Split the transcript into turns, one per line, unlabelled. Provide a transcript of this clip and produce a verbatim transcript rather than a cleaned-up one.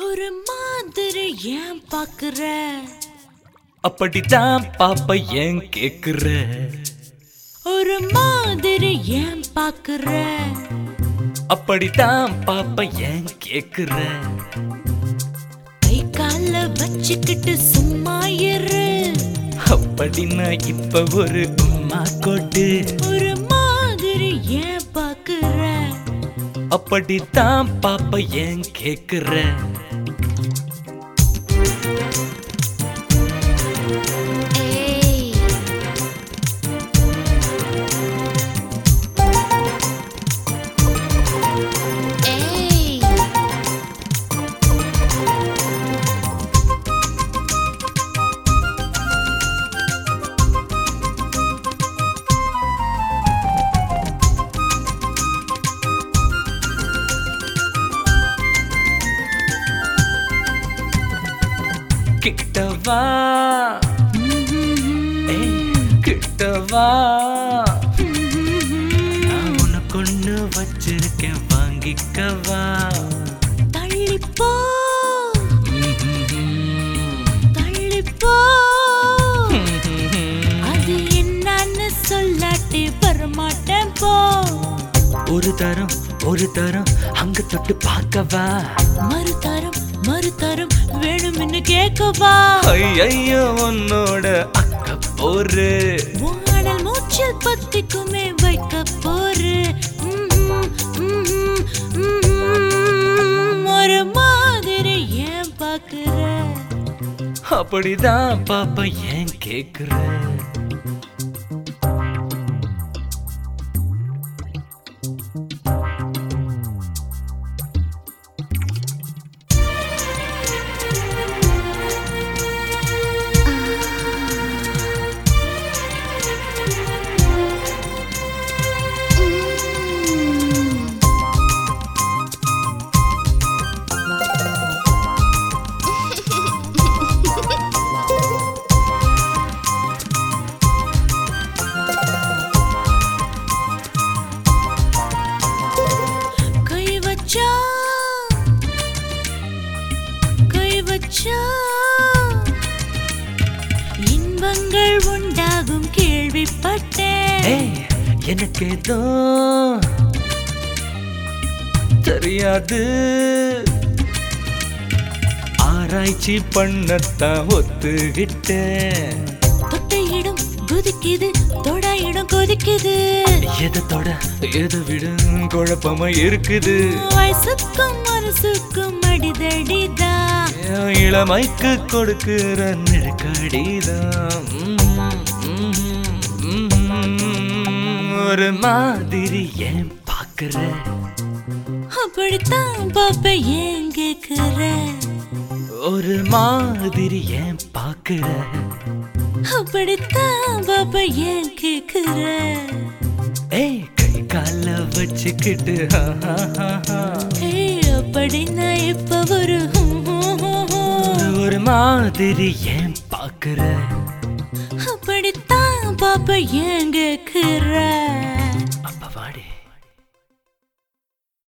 ஒரு மாதிரி ஏன் பாக்குற?
அப்படித்தான் பாப்பா ஏன் கேக்குற?
ஒரு மாதிரி ஏன் பாக்குற?
அப்படித்தான் பாப்பா ஏன் கேக்குற?
கை கால வச்சுக்கிட்டு சும்மா இரு.
அப்படின்னா இப்ப ஒரு உம்மா கொட்டு.
ஒரு மாதிரி ஏன் பாக்குற?
அப்படித்தான் பாப்பா ஏன் கேக்குற? கிட்டவா கிட்டவா, நான் உனக்கு ஒண்ணு வச்சிருக்கேன் வாங்கிக்கவா.
தள்ளிப்போ தள்ளிப்போ, அது என்னன்னு சொல்லாட்டி வரமாட்டேன் போ.
ஒரு தரம் ஒரு தரம் அங்க தொட்டு பார்க்கவா.
மறுதரம் மறுதரம் வேணும்னு கேட்கவா.
ஐயோ உன்னோட அக்க போரு,
வானல் மூச்சில் பத்திக்குமே வைக்க போரு. ஒரு மாதிரி ஏன் பாக்குற?
அப்படிதான் பாப்பா ஏன் கேக்குற?
இன்பங்கள் உண்டாகும் கேள்விப்பட்டேன்.
எனக்கு ஏதோ தெரியாது, ஆராய்ச்சி பண்ணத்தான் ஒத்துக்கிட்டேன்.
தொட்டையிடம் குதிக்குது, தொடாயிடம் கொதிக்குது.
எதை தொட எதை விட குழப்பமா இருக்குது.
வயசுக்கும் மனசுக்கும் அடிதடிதான்,
இளமைக்கு கொடுக்கிற நெருக்கடிதான். ஒரு மாதிரி ஏன் பாக்குற?
அப்படித்தான் பாப்ப ஏன் கேக்குற?
ஒரு மாதிரி ஏன் பாக்குற?
அப்படித்தான் பாப்ப ஏன் கேக்குற?
ஏய் கை கால வச்சுக்கிட்டு
அப்படின்னா இப்ப ஒரு
ஒரு மாதிரி ஏன் பாக்குற?
அப்படித்தான் பாப்ப ஏன் கேக்குற?